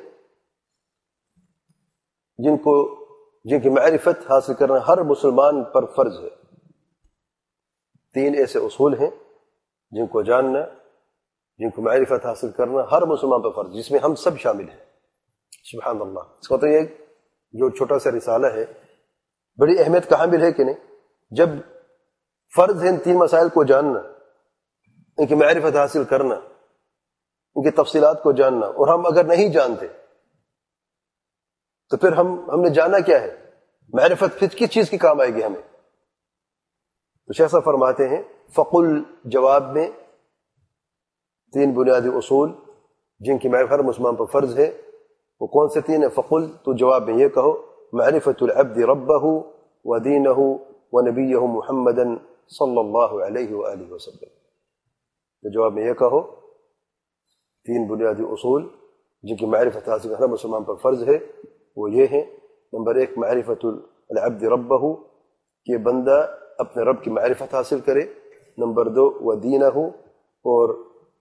جن کو جن کی معرفت حاصل کرنا ہر مسلمان پر فرض ہے. تین ایسے اصول ہیں جن کو جاننا، جن کو معرفت حاصل کرنا ہر مسلمان پر فرض، جس میں ہم سب شامل ہیں. سبحان اللہ. اس کا تو یہ جو چھوٹا سا رسالہ ہے بڑی اہمیت کا حامل ہے کہ نہیں؟ جب فرض ہے ان تین مسائل کو جاننا، ان کی معرفت حاصل کرنا، ان کی تفصیلات کو جاننا، اور ہم اگر نہیں جانتے تو پھر ہم ہم نے جانا کیا ہے؟ معرفت پھر کس چیز کی کام آئے گی ہمیں؟ تو شیخ صاحب فرماتے ہیں فقل، جواب میں تین بنیادی اصول جن کی معرفت ہر مسلمان پر فرض ہے، وہ کون سے تین ہیں؟ فقل، تو جواب میں یہ کہو معرفت العبد ربہ ودینہ ونبیہ محمدا صلی اللہ علیہ وآلہ وسلم. تو جواب میں یہ کہو تین بنیادی اصول جن کی معرفت حاصل ہر مسلمان پر فرض ہے وہ یہ ہیں. نمبر ایک، معرفت العبد ربہ، کہ بندہ اپنے رب کی معرفت حاصل کرے. نمبر دو، ودینہ، اور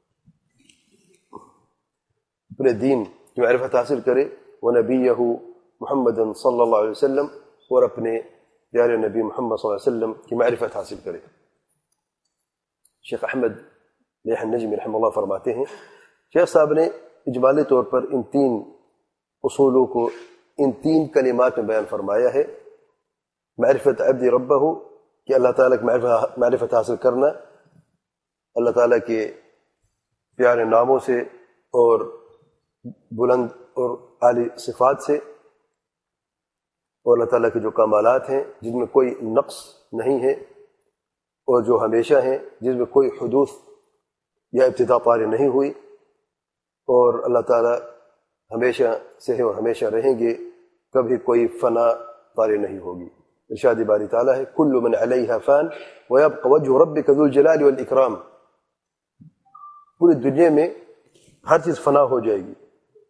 اپنے دین کی معرفت حاصل کرے. ونبیہ محمد صلی اللہ علیہ وسلم، اور اپنے پیارے نبی محمد صلی اللہ علیہ وسلم کی معرفت حاصل کرے. شیخ احمد لیح النجمی رحمہ اللہ فرماتے ہیں شیخ صاحب نے اجمالی طور پر ان تین اصولوں کو ان تین کلمات میں بیان فرمایا ہے. معرفت عبد ربہ، کہ اللہ تعالیٰ کی معرفت حاصل کرنا، اللہ تعالیٰ کے پیارے ناموں سے اور بلند اور عالی صفات سے، اور اللہ تعالیٰ کے جو کمالات ہیں جن میں کوئی نقص نہیں ہے، اور جو ہمیشہ ہیں جس میں کوئی حدوث یا ابتدا پاری نہیں ہوئی، اور اللہ تعالیٰ ہمیشہ سے ہے اور ہمیشہ رہیں گے، کبھی کوئی فنا پاری نہیں ہوگی۔ ارشاد باری تعالیٰ ہے کل من علیہا فان ویبقى وجہ ربک ذو الجلال والاکرام، پوری دنیا میں ہر چیز فنا ہو جائے گی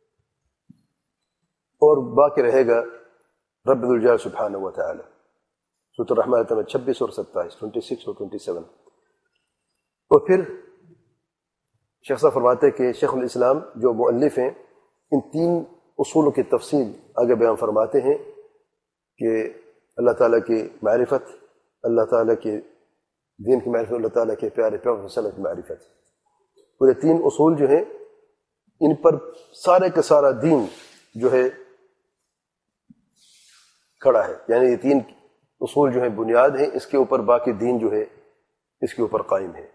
اور باقی رہے گا رب ذو الجلال سبحانہ و تعالی۔ سورۃ الرحمن میں چھبیس اور ستائیس، چھبیس اور ستائیس۔ اور پھر شیخ صاحب فرماتے ہیں کہ شیخ الاسلام جو مؤلف ہیں ان تین اصولوں کی تفصیل آگے بیان فرماتے ہیں کہ اللہ تعالیٰ کی معرفت، اللہ تعالیٰ کے دین کی معرفت، اللہ تعالیٰ کے پیارے پیغمبر صلی اللہ علیہ وسلم کی معرفت۔ پورے تین اصول جو ہیں ان پر سارے کا سارا دین جو ہے کھڑا ہے، یعنی یہ تین اصول جو ہیں بنیاد ہیں، اس کے اوپر باقی دین جو ہے اس کے اوپر قائم ہے۔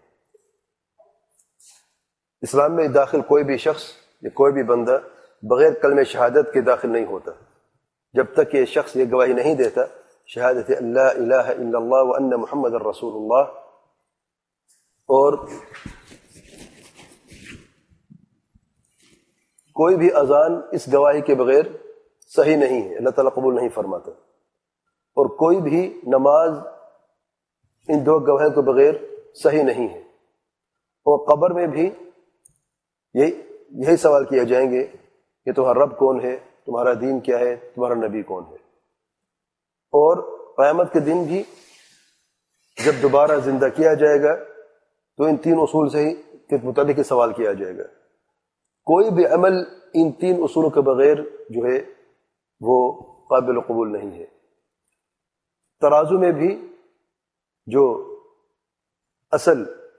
اسلام میں داخل کوئی بھی شخص یا کوئی بھی بندہ بغیر کلمہ شہادت کے داخل نہیں ہوتا، جب تک یہ شخص یہ گواہی نہیں دیتا شہادت اللہ الہ الا اللہ وان محمد الرسول اللہ۔ اور کوئی بھی اذان اس گواہی کے بغیر صحیح نہیں ہے، اللہ تعالیٰ قبول نہیں فرماتا، اور کوئی بھی نماز ان دو گواہیوں کے بغیر صحیح نہیں ہے۔ اور قبر میں بھی یہی یہی سوال کیا جائیں گے کہ تمہارا رب کون ہے، تمہارا دین کیا ہے، تمہارا نبی کون ہے۔ اور قیامت کے دن بھی جب دوبارہ زندہ کیا جائے گا تو ان تین اصول سے ہی کے متعلق ہی سوال کیا جائے گا۔ کوئی بھی عمل ان تین اصولوں کے بغیر جو ہے وہ قابل قبول نہیں ہے۔ ترازو میں بھی جو اصل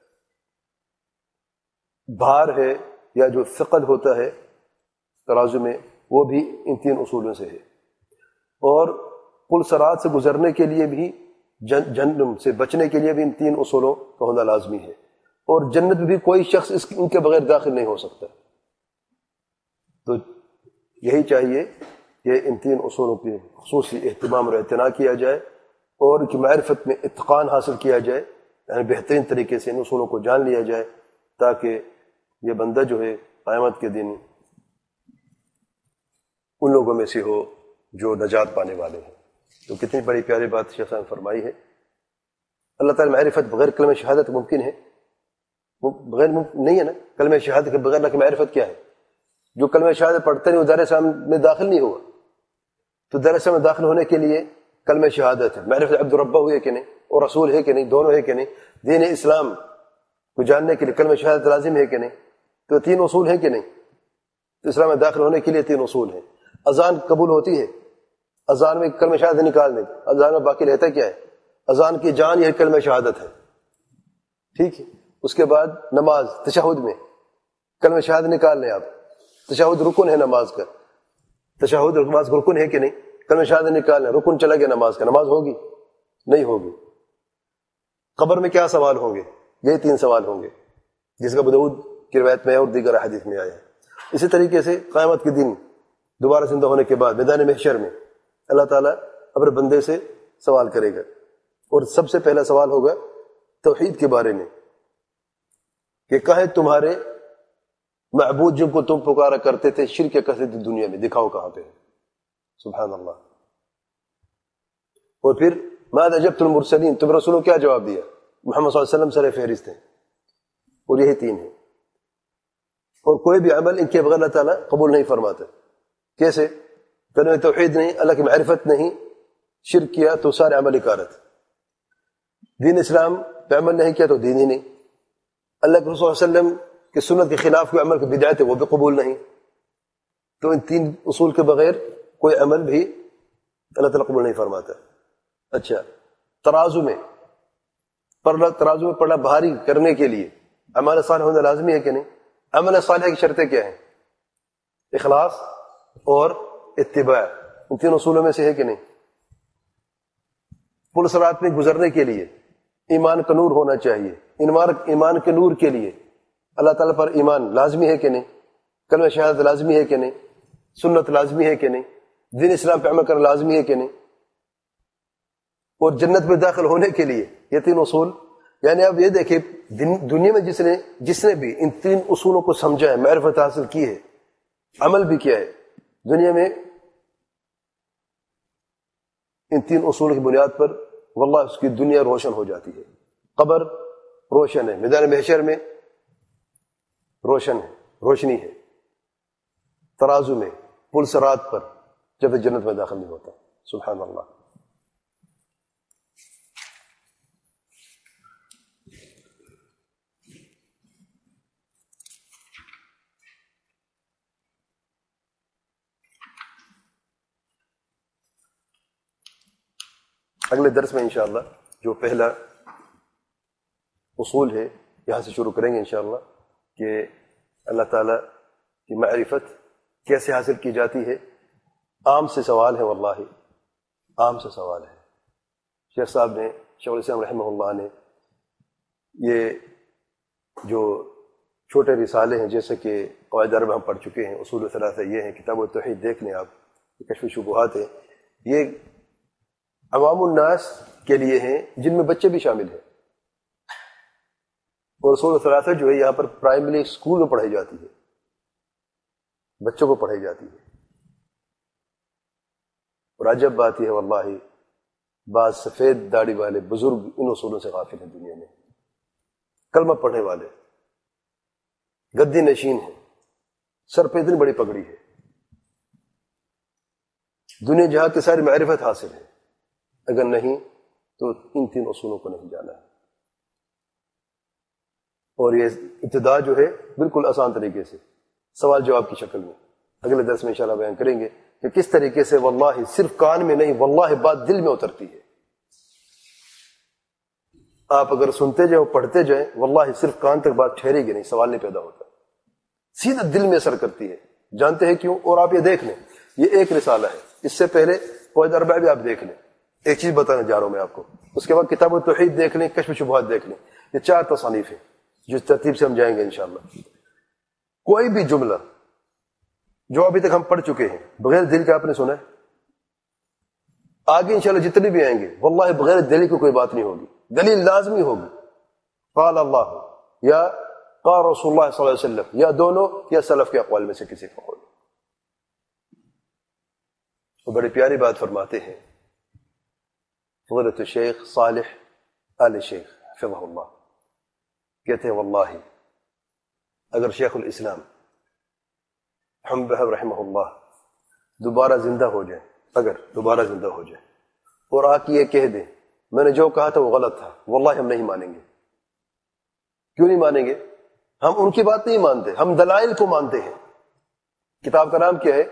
بھار ہے یا جو ثقل ہوتا ہے ترازو میں، وہ بھی ان تین اصولوں سے ہے۔ اور پل صراط سے گزرنے کے لیے بھی، جہنم سے بچنے کے لیے بھی ان تین اصولوں کا ہونا لازمی ہے، اور جنت میں بھی کوئی شخص اس ان کے بغیر داخل نہیں ہو سکتا۔ تو یہی چاہیے کہ ان تین اصولوں کی خصوصی اہتمام اور اعتناء کیا جائے، اور ان کی معرفت میں اتقان حاصل کیا جائے، یعنی بہترین طریقے سے ان اصولوں کو جان لیا جائے، تاکہ یہ بندہ جو ہے قیامت کے دن ان لوگوں میں سے ہو جو نجات پانے والے ہیں۔ تو کتنی بڑی پیاری بات شیخ صاحب نے فرمائی ہے۔ اللہ تعالی معرفت بغیر کلمہ شہادت ممکن ہے؟ بغیر ممکن نہیں ہے نا۔ کلمہ شہادت کے بغیر اللہ کی معرفت کیا ہے؟ جو کلمہ شہادت پڑھتے نہیں وہ دار اسلام میں داخل نہیں ہوا، تو دار اسلام میں داخل ہونے کے لیے کلمہ شہادت ہے، معرفت عبد ربہ ہوئے کہ نہیں، اور رسول ہے کہ نہیں، دونوں ہے کہ نہیں، دین اسلام کو جاننے کے لیے کلمہ شہادت لازم ہے کہ نہیں، تو تین اصول ہیں کہ نہیں۔ تو اسلام میں داخل ہونے کے لیے تین اصول ہیں۔ اذان قبول ہوتی ہے، اذان میں کلمہ شہادت نکالنے، اذان میں باقی رہتا کیا ہے؟ اذان کی جان یہ کلمہ شہادت ہے، ٹھیک ہے۔ اس کے بعد نماز، تشہد میں کلمہ شہادت نکال لیں آپ، تشہد رکن ہے نماز کا، تشہد نماز کا رکن ہے کہ نہیں، کلمہ شہادت نکال لیں، رکن چلا گیا نماز کا، نماز ہوگی نہیں ہوگی۔ قبر میں کیا سوال ہوں گے؟ یہی تین سوال ہوں گے، جس کا ابو داؤد کی روایت میں اور دیگر حدیث میں آیا ہے۔ اسی طریقے سے قیامت کے دن دوبارہ زندہ ہونے کے بعد میدان محشر میں اللہ تعالیٰ اپنے بندے سے سوال کرے گا، اور سب سے پہلا سوال ہوگا توحید کے بارے میں، کہ کہاں تمہارے معبود جن کو تم پکارا کرتے تھے، شرک کرتے تھے دنیا میں، دکھاؤ کہاں پہ ہے۔ سبحان اللہ۔ اور پھر ماذا اجبت المرسلین، تم رسولوں کیا جواب دیا؟ محمد صلی اللہ علیہ وسلم سر فہرست ہیں، اور یہی تین ہیں۔ اور کوئی بھی عمل ان کے بغیر اللہ تعالیٰ قبول نہیں فرماتا۔ کیسے؟ کلمہ توحید نہیں، اللہ کی معرفت نہیں، شرک کیا تو سارے عمل اکارت، دین اسلام پہ عمل نہیں کیا تو دین ہی نہیں، اللہ کے رسول صلی اللہ علیہ وسلم کی سنت کے خلاف کوئی عمل کی بدعت ہے وہ بھی قبول نہیں۔ تو ان تین اصول کے بغیر کوئی عمل بھی اللہ تعالیٰ قبول نہیں فرماتا۔ اچھا، ترازو میں پڑھنا، ترازو میں پڑھنا بھاری کرنے کے لیے عمل صالح ہونا لازمی ہے کہ نہیں؟ عمل صالح کی شرطیں کیا ہیں؟ اخلاص اور اتباع، ان تین اصولوں میں سے ہے کہ نہیں؟ پل صراط میں گزرنے کے لیے ایمان کا نور ہونا چاہیے، ایمان ایمان کے نور کے لیے اللہ تعالیٰ پر ایمان لازمی ہے کہ نہیں؟ کلمہ شہادت لازمی ہے کہ نہیں؟ سنت لازمی ہے کہ نہیں؟ دین اسلام پہ عمل کرنا لازمی ہے کہ نہیں؟ اور جنت میں داخل ہونے کے لیے یہ تین اصول، یعنی اب یہ دیکھیں دنیا میں جس نے جس نے بھی ان تین اصولوں کو سمجھا ہے، معرفت حاصل کی ہے، عمل بھی کیا ہے، دنیا میں ان تین اصول کی بنیاد پر واللہ اس کی دنیا روشن ہو جاتی ہے. قبر روشن ہے، میدان محشر میں روشن ہے، روشنی ہے، ترازو میں پل صراط پر جب جنت میں داخل نہیں ہوتا. سبحان اللہ. اگلے درس میں انشاءاللہ جو پہلا اصول ہے یہاں سے شروع کریں گے انشاءاللہ کہ اللہ تعالیٰ کی معرفت کیسے حاصل کی جاتی ہے. عام سے سوال ہے، واللہ عام سے سوال ہے. شیخ صاحب نے، شیخ الاسلام رحمہ اللہ نے یہ جو چھوٹے رسالے ہیں جیسے کہ قواعد اربع ہم پڑھ چکے ہیں، اصول ثلاثہ یہ ہیں، کتاب التوحید دیکھ لیں آپ، کشف شبہات ہے، یہ عوام الناس کے لیے ہیں جن میں بچے بھی شامل ہیں. اور اصول ثلاثہ جو ہے یہاں پر پرائمری اسکول میں پڑھائی جاتی ہے، بچوں کو پڑھائی جاتی ہے. اور عجب بات یہ ہے واللہ بعض سفید داڑھی والے بزرگ ان اصولوں سے غافل ہیں دنیا میں. کلمہ پڑھنے والے گدی نشین ہیں، سر پہ اتنی بڑی پگڑی ہے، دنیا جہاں کی ساری معرفت حاصل ہے، اگر نہیں تو ان تین اصولوں کو نہیں جانا ہے. اور یہ ابتدا جو ہے بالکل آسان طریقے سے سوال جواب کی شکل میں اگلے درس میں انشاءاللہ بیان کریں گے کہ کس طریقے سے واللہ صرف کان میں نہیں، واللہ بات دل میں اترتی ہے. آپ اگر سنتے جائیں پڑھتے جائیں واللہ صرف کان تک بات ٹھہرے گی نہیں، سوال نہیں پیدا ہوتا، سیدھا دل میں اثر کرتی ہے. جانتے ہیں کیوں؟ اور آپ یہ دیکھ لیں، یہ ایک رسالہ ہے، اس سے پہلے قواعد اربع بھی آپ دیکھ لیں. ایک چیز بتانے جا رہا ہوں میں آپ کو، اس کے بعد کتاب التوحید دیکھ لیں، کشف شبہات دیکھ لیں. یہ چار تصانیف ہیں جو ترتیب سے ہم جائیں گے انشاءاللہ. کوئی بھی جملہ جو ابھی تک ہم پڑھ چکے ہیں بغیر دل کے آپ نے سنا ہے؟ آگے انشاءاللہ جتنے بھی آئیں گے واللہ بغیر دلیل کی کوئی بات نہیں ہوگی، دلیل لازمی ہوگی. قال اللہ یا قال رسول اللہ صلی اللہ علیہ وسلم، یا دونوں یا سلف کے اقوال میں سے کسی کا قول. وہ بڑی پیاری بات فرماتے ہیں فضیلۃ الشیخ صالح آل شیخ حفظہ اللہ، کہتے ہیں واللہ اگر شیخ الاسلام حمد رحمہ اللہ دوبارہ زندہ ہو جائیں، اگر دوبارہ زندہ ہو جائیں اور آ کے یہ کہہ دیں میں نے جو کہا تھا وہ غلط تھا، واللہ ہم نہیں مانیں گے. کیوں نہیں مانیں گے؟ ہم ان کی بات نہیں مانتے، ہم دلائل کو مانتے ہیں. کتاب کا نام کیا ہے؟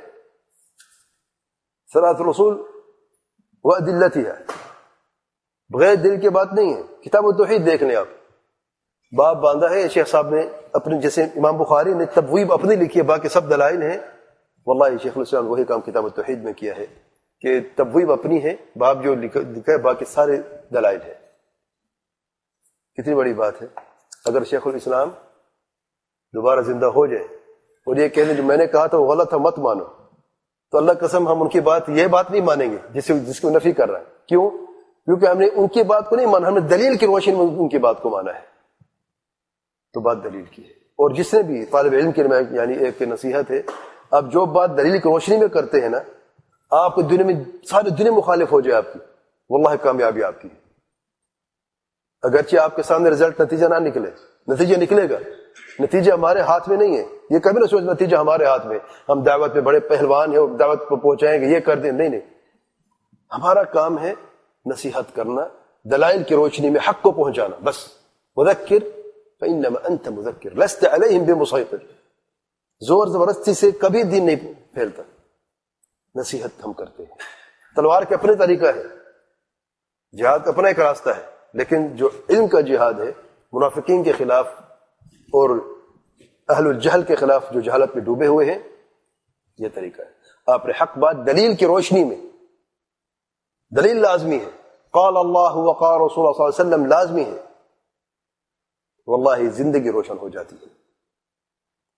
صراط الرسول وادلتها، بغیر دل کی بات نہیں ہے. کتاب التوحید دیکھ لیں آپ، باب باندھا ہے شیخ صاحب نے اپنے، جیسے امام بخاری نے تبویب اپنی لکھی ہے، باقی سب دلائل ہیں. واللہ شیخ الاسلام وہی کام کتاب التوحید میں کیا ہے کہ تبویب اپنی ہے، باب جو لکھا ہے باقی سارے دلائل ہیں. کتنی بڑی بات ہے. اگر شیخ الاسلام دوبارہ زندہ ہو جائے اور یہ کہنے جو میں نے کہا تھا وہ غلط تھا مت مانو، تو اللہ قسم ہم ان کی بات یہ بات نہیں مانیں گے جس جس کو نفی کر رہا ہے. کیوں؟ کیونکہ ہم نے ان کی بات کو نہیں مانا، ہم نے دلیل کی روشنی میں ان کی بات کو مانا ہے. تو بات دلیل کی ہے. اور جس نے بھی طالب علم کے لیے یعنی ایک نصیحت ہے، آپ جو بات دلیل کی روشنی میں کرتے ہیں نا، آپ کو دنیا میں ساری دنیا مخالف ہو جائے آپ کی، واللہ کامیابی آپ کی ہے. اگرچہ آپ کے سامنے رزلٹ نتیجہ نہ نکلے، نتیجہ نکلے گا، نتیجہ ہمارے ہاتھ میں نہیں ہے. یہ کبھی نہ سوچ نتیجہ ہمارے ہاتھ میں، ہم دعوت میں بڑے پہلوان ہیں اور دعوت کو پہنچائیں گے، یہ کر دیں. نہیں نہیں، ہمارا کام ہے نصیحت کرنا، دلائل کی روشنی میں حق کو پہنچانا. بس مذکر فإنما أنت مذکر لست علیہم بمسیطر. زور زبردستی سے کبھی دین نہیں پھیلتا، نصیحت ہم کرتے ہیں. تلوار کا اپنے طریقہ ہے، جہاد کا اپنا ایک راستہ ہے، لیکن جو علم کا جہاد ہے منافقین کے خلاف اور اہل الجہل کے خلاف جو جہالت میں ڈوبے ہوئے ہیں، یہ طریقہ ہے. آپ نے حق بات دلیل کی روشنی میں، دلیل لازمی ہے، قال اللہ وقال رسول اللہ صلی اللہ علیہ وسلم لازمی ہے، واللہ زندگی روشن ہو جاتی ہے.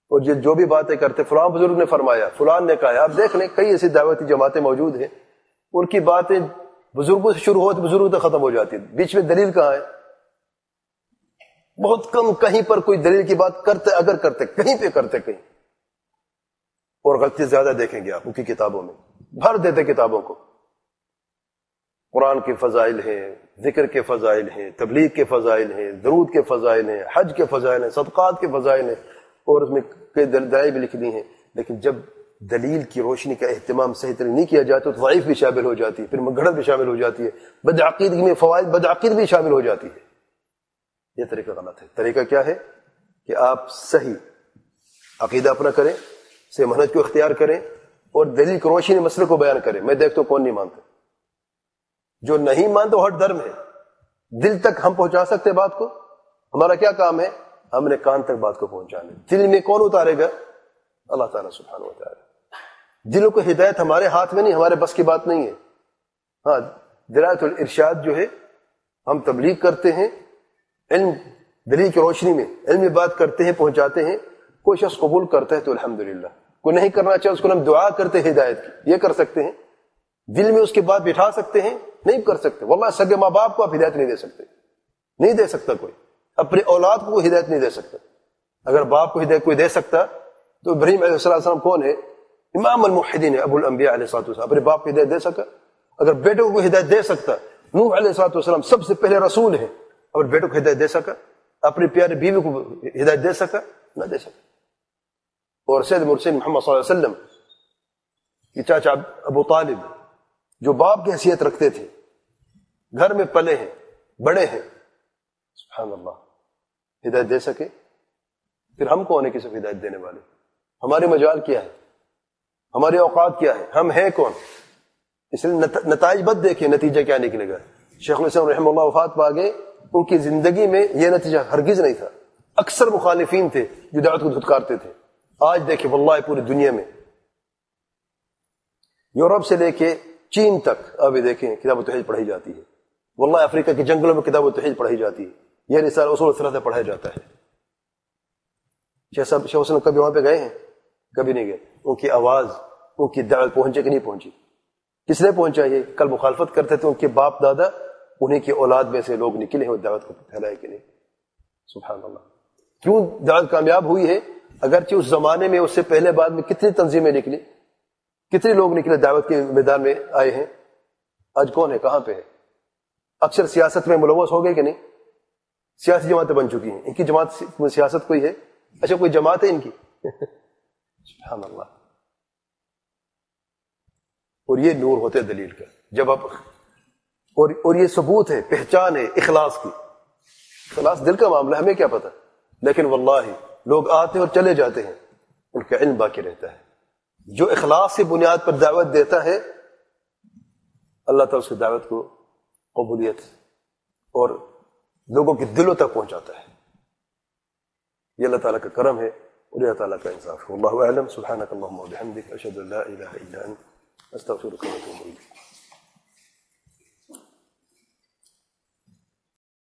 اور یہ جو بھی باتیں کرتے فلاں بزرگ نے فرمایا، فلان نے کہا، آپ دیکھ لیں کئی ایسی دعوتی جماعتیں موجود ہیں، ان کی باتیں بزرگوں سے شروع ہوتی بزرگوں تک ختم ہو جاتی ہے، بیچ میں دلیل کہاں ہے؟ بہت کم کہیں پر کوئی دلیل کی بات کرتے، اگر کرتے کہیں پہ کرتے کہیں، اور غلطی زیادہ دیکھیں گے آپ ان کی کتابوں میں، بھر دیتے کتابوں کو، قرآن کے فضائل ہیں، ذکر کے فضائل ہیں، تبلیغ کے فضائل ہیں، درود کے فضائل ہیں، حج کے فضائل ہیں، صدقات کے فضائل ہیں، اور اس میں کئی دلائل بھی لکھ دی ہیں، لیکن جب دلیل کی روشنی کا اہتمام صحیح طرح نہیں کیا جاتا تو ضعیف بھی شامل ہو جاتی ہے، پھر مگھڑت بھی شامل ہو جاتی ہے، بدعقیدگی میں فوائد بدعقید بھی شامل ہو جاتی ہے۔ یہ طریقہ غلط ہے۔ طریقہ کیا ہے کہ آپ صحیح عقیدہ اپنا کریں، سے منہج کو اختیار کریں، اور دلیل کی روشنی مسئلے کو بیان کریں۔ میں دیکھتا ہوں کون نہیں مانتا، جو نہیں مانتا وہ ہٹ درم ہے، دل تک ہم پہنچا سکتے بات کو، ہمارا کیا کام ہے؟ ہم نے کان تک بات کو پہنچانے، دل میں کون اتارے گا؟ اللہ تعالیٰ سبحانہ و تعالیٰ۔ دلوں کو ہدایت ہمارے ہاتھ میں نہیں، ہمارے بس کی بات نہیں ہے۔ ہاں، دلالت الارشاد جو ہے، ہم تبلیغ کرتے ہیں، علم دلیل کی روشنی میں علمی بات کرتے ہیں، پہنچاتے ہیں، کوئی شخص قبول کرتا ہے تو الحمدللہ، کوئی نہیں کرنا چاہے اس کو ہم دعا کرتے ہیں ہدایت کی، یہ کر سکتے ہیں۔ دل میں اس کی بات بٹھا سکتے ہیں؟ نہیں کر سکتے۔ واللہ سگے ماں باپ کو آپ ہدایت نہیں دے سکتے، نہیں دے سکتا کوئی، اپنے اولاد کو کوئی ہدایت نہیں دے سکتا۔ اگر باپ کو ہدایت کوئی دے سکتا تو ابراہیم علیہ السلام کون ہے؟ امام الموحدین ہے، ابو الانبیاء علیہ السلام، اپنے باپ کو ہدایت دے سکا؟ اگر بیٹوں کو ہدایت دے سکتا، نوح علیہ السلام سب سے پہلے رسول ہے، اور بیٹوں کو ہدایت دے سکا؟ اپنی پیاری بیوی کو ہدایت دے سکا؟ نہ دے سکا۔ اور سید مرسل محمد صلی اللہ علیہ وسلم کی چاچا ابو طالب، جو باپ کی حیثیت رکھتے تھے، گھر میں پلے ہیں، بڑے ہیں، سبحان اللہ، ہدایت دے سکے؟ پھر ہم کون ہیں کسی کو ہدایت دینے والے؟ ہماری مجال کیا ہے؟ ہماری اوقات کیا ہے؟ ہم ہیں کون؟ اس لیے نتائج بد دیکھیں، نتیجہ کیا نکلے گا۔ شیخ الاسلام رحمہ اللہ وفات پا گئے، ان کی زندگی میں یہ نتیجہ ہرگز نہیں تھا۔ اکثر مخالفین تھے جو دعوت کو دھتکارتے تھے۔ آج دیکھیں واللہ پوری دنیا میں، یورپ سے لے کے چین تک، ابھی دیکھیں کتاب التوحید پڑھائی جاتی ہے۔ واللہ افریقہ کے جنگلوں میں کتاب التوحید پڑھائی جاتی ہے، یہ رسالہ اصول ثلاثہ پڑھایا جاتا ہے۔ شیخ صاحب شیخ حسین کبھی وہاں پہ گئے ہیں؟ کبھی نہیں گئے۔ ان کی آواز، ان کی دعوت پہنچے کہ نہیں پہنچی؟ کس نے پہنچا؟ یہ کل مخالفت کرتے تھے ان کے باپ دادا، انہیں کی اولاد میں سے لوگ نکلے ہیں اور دعوت کو پھیلائے کہ نہیں؟ سبحان اللہ۔ کیوں دعوت کامیاب ہوئی ہے؟ اگرچہ اس زمانے میں، اس سے پہلے بعد میں کتنی تنظیمیں نکلی، کتنے لوگ نکلے دعوت کے میدان میں آئے ہیں، آج کون ہے؟ کہاں پہ ہے؟ اکثر سیاست میں ملوث ہو گئے کہ نہیں؟ سیاسی جماعتیں بن چکی ہیں۔ ان کی جماعت میں سیاست کوئی ہے؟ اچھا کوئی جماعت ہے ان کی؟ سبحان اللہ۔ اور یہ نور ہوتے دلیل کا، جب آپ اور اور یہ ثبوت ہے، پہچان ہے اخلاص کی۔ اخلاص دل کا معاملہ، ہمیں کیا پتہ، لیکن واللہ لوگ آتے اور چلے جاتے ہیں، ان کا علم باقی رہتا ہے۔ جو اخلاص کی بنیاد پر دعوت دیتا ہے، اللہ تعالیٰ اس کی دعوت کو قبولیت اور لوگوں کے دلوں تک پہنچاتا ہے۔ یہ اللہ تعالیٰ کا کرم ہے اور اللہ تعالیٰ کا انصاف ہے۔ واللہ اعلم۔ سبحانک اللہم و بحمدک، اشہد ان لا الہ الا انت، استغفرک و اتوب الیک۔